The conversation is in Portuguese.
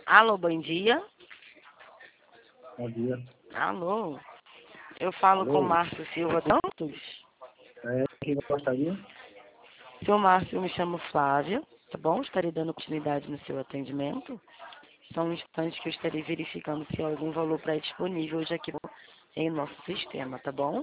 Alô, bom dia. Bom dia. Alô. Eu falo com o Alô? Márcio Silva Santos. Quem gostaria? Seu Márcio, eu me chamo Flávia, tá bom? Estarei dando continuidade no seu atendimento. São instantes que eu estarei verificando se há algum valor pré-disponível já aqui em nosso sistema, tá bom?